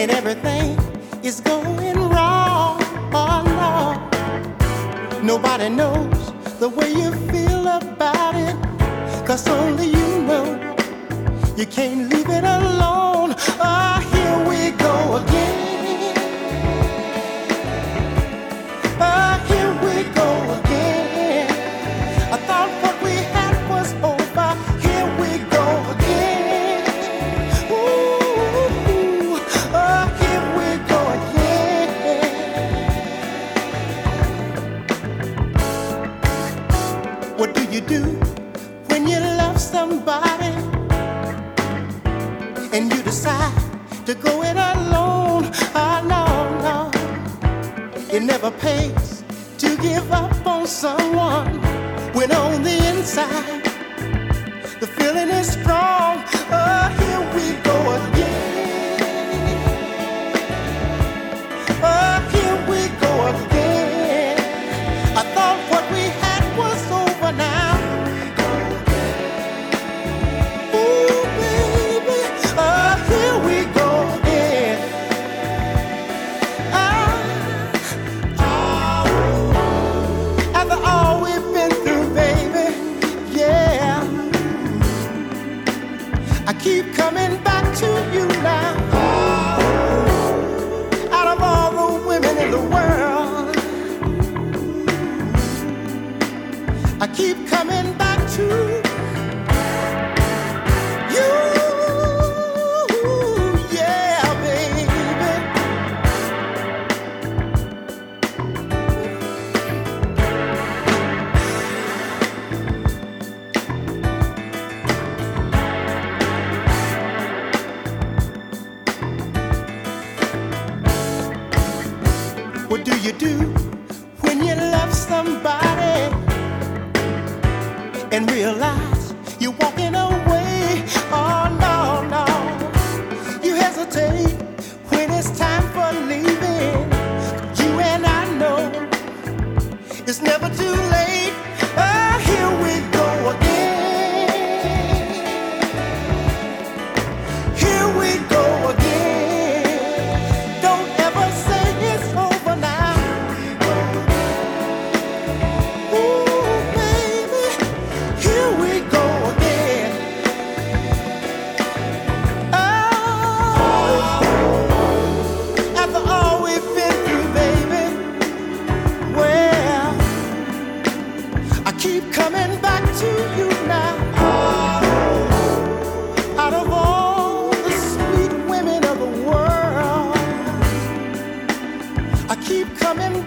and everything is going wrong. Oh no, nobody knows the way you feel about it, 'cause only you know. You can't leave it alone. Ah, here we go again. Ah, here we go again. I thought what we had was over. Here we go again. Ooh, ah, here we go again. What do you do when you love somebody and you decide to go it alone? Oh no, no. It never pays to give up on someone when on the inside the feeling is strong. Oh, here we go again. Oh, here we go again. I thought what we had was over now. Ooh, baby, oh, here we go again. After all we've been through, baby, yeah, I keep coming back to you now. Out of all the women in the world, I keep coming back to you. Yeah, baby. What do you do when you love somebody and realize you're walking away? Oh no, no. You hesitate when it's time for leaving. You and I know it's never too late. Oh, here we go again. Here we go again. Don't ever say it's over now. Ooh, baby, here we go again. Oh, after all we've been through, baby, well, I keep coming back to you now. Out of all the sweet women of the world, I keep coming